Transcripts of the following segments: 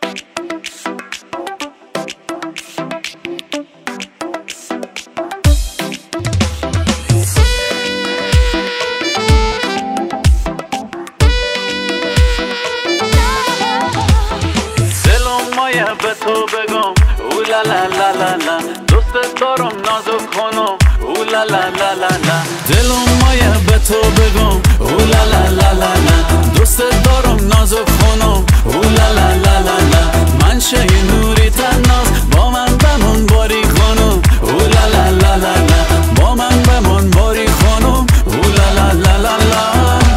به تو بگم او لا لا لا لا لا دوست دارم نازو کنم او لا لا لا لا لا دلم مایه به تو بگم او لا لا لا لا لا دوست دارم نازو کنم او لا لا لا لا لا من شه نوری تناز با من بمون باری کنم او لا لا لا لا لا با من بمون باری کنم او لا لا لا لا لا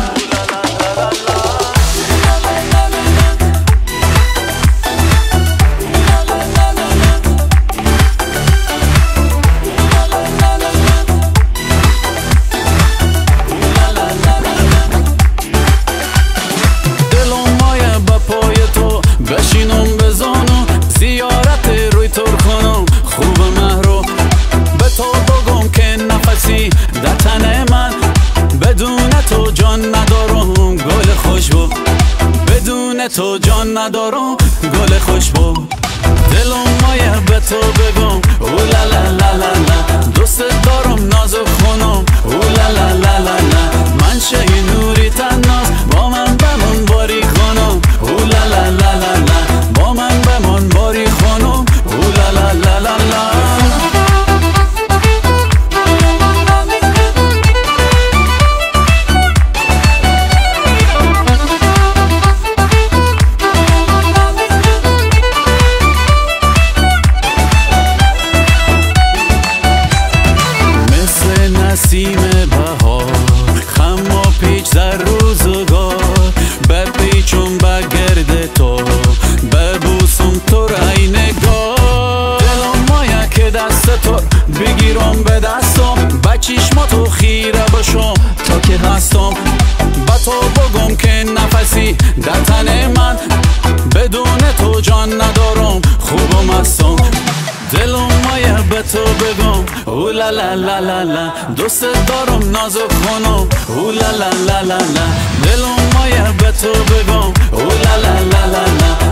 بشینم بزانم زیارت روی تر کنم خوب مهرو به تو بگم که نفسی در تن من بدون تو جان ندارم گل خوشبو بدون تو جان ندارم گل خوشبو دلم مایه به تو بگم او لا لا لا لا لا دوست دارم نازو کنم او لا لا لا لا لا من شه نوری تناز با من بمون باری کنم او لا لا لا لا لا با من بمون باری کنم او لا لا لا لا لا نسیم بهار خم و پیچ در روزگار بپیچم بگرد تو ببوسم تو رای نگار دلم مایه که دست تو بگیرم به دستم با چشم تو خیره بشم تا که هستم با تو بگم که نفسی در تن من بدون تو جان ندارم خوبم هستم دلم مایه به تو بگم او لا لا لا لا لا دوست دارم نازو کنم او لا لا لا لا لا دلم مایه به تو بگم او لا لا لا لا لا